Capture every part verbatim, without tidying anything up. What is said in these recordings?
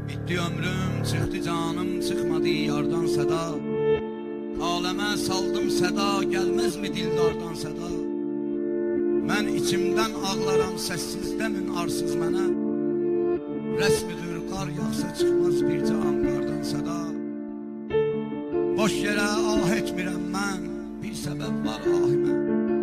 Bitti ömrüm, çıxdı canım, çıxmadı yardan səda. Aləmə saldım səda, gəlməzmi dildardan səda. Mən içimdən ağlaram, səssizləmin arsız mənə. Rəsmidir qar yağsa çıxmaz bircə anlardan səda. Boş yerə ah etmirəm mən, bir səbəb var ahimə.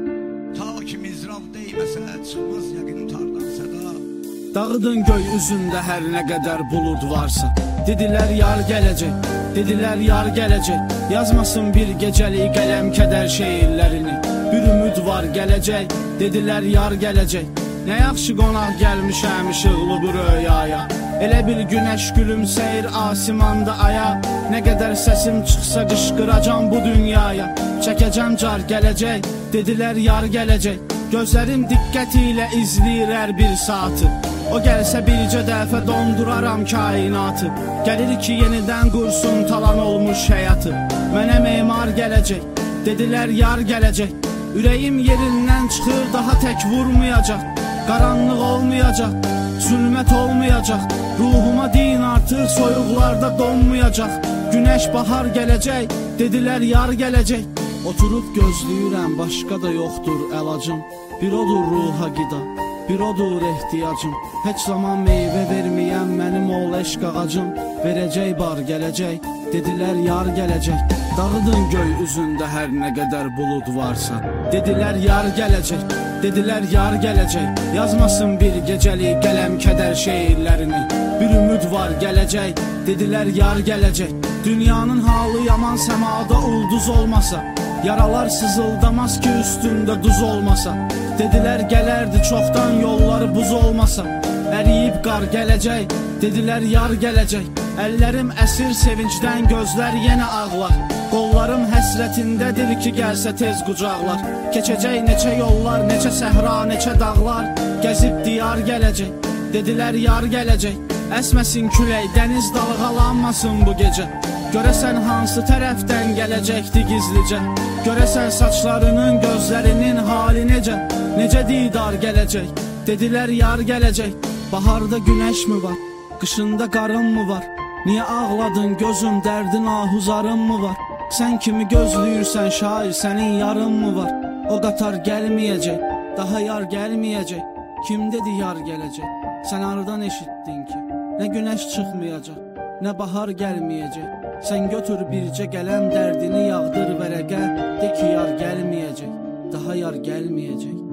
Ta ki mizrav deyməsə çıxmaz yəqin tardan səda. Dağıdın göy üzündə hər nə qədər bulud varsa. Dedilər yar gələcək, dedilər yar gələcək. Yazmasın bir gecəlik qələm kədər şeirlərini. Bir ümid var gələcək, dedilər yar gələcək. Nə yaxşı qonaq gəlmişəm işıqlı bu röyaya. Elə bir günəş gülümsəyir asimanda aya. Nə qədər səsim çıxsa qışqıracam bu dünyaya. Çəkəcəm car gələcək, dedilər yar gələcək. Gözlərim diqqəti ilə izləyir hər bir saatı. O gəlsə bircə dəfə donduraram kainatı. Gəlir ki yenidən qursun talan olmuş həyatı. Mənə memar gələcək, dedilər yar gələcək. Ürəyim yerindən çıxır daha tək vurmayacaq. Qaranlıq olmayacaq, zülmət olmayacaq. Ruhuma din artıq soyuqlarda donmayacaq. Günəş bahar gələcək, dedilər yar gələcək. Oturub gözləyirəm, başqa da yoxdur əlacım. Bir odur ruha qida, bir odur ehtiyacım. Heç zaman meyvə verməyən mənim ol eşq ağacım. Verəcək bar gələcək, dedilər yar gələcək. Dağıdın göy üzündə hər nə qədər bulud varsa. Dedilər yar gələcək, dedilər yar gələcək. Yazmasın bir gecəlik qələm kədər şeirlərini. Bir ümid var gələcək, dedilər yar gələcək. Dünyanın halı yaman səmada ulduz olmasa. Yaralar sızıldamaz ki üstündə duz olmasa. Dedilər gələrdi çoxdan yolları buz olmasa. Əriyib qar gələcək, dedilər yar gələcək. Əllərim əsir sevincdən, gözlər yenə ağlar. Qollarım həsrətindədir ki gəlsə tez qucaqlar. Keçəcək neçə yollar, neçə səhra, neçə dağlar. Gəzib diyar gələcək, dedilər yar gələcək. Əsməsin külək, dəniz dalğalanmasın bu gecə. Görəsən hansı tərəfdən gələcəkdi gizlicə. Görəsən saçlarının, gözlərinin hali necə. Necə didar gələcək, dedilər yar gələcək. Baharda günəş mi var, qışında qarın mı var? Niyə ağladın gözüm, dərdin ahuzarın mı var? Sən kimi gözləyirsən şair, sənin yarın mı var? O qatar gəlməyəcək, daha yar gəlməyəcək. Kim dedi yar gələcək? Sən aradan eşitdin ki, nə günəş çıxmayacaq, nə bahar gəlməyəcək. Sən götür bircə qələm, dərdini yağdır vərəqə. De ki yar gəlməyəcək, daha yar gəlməyəcək.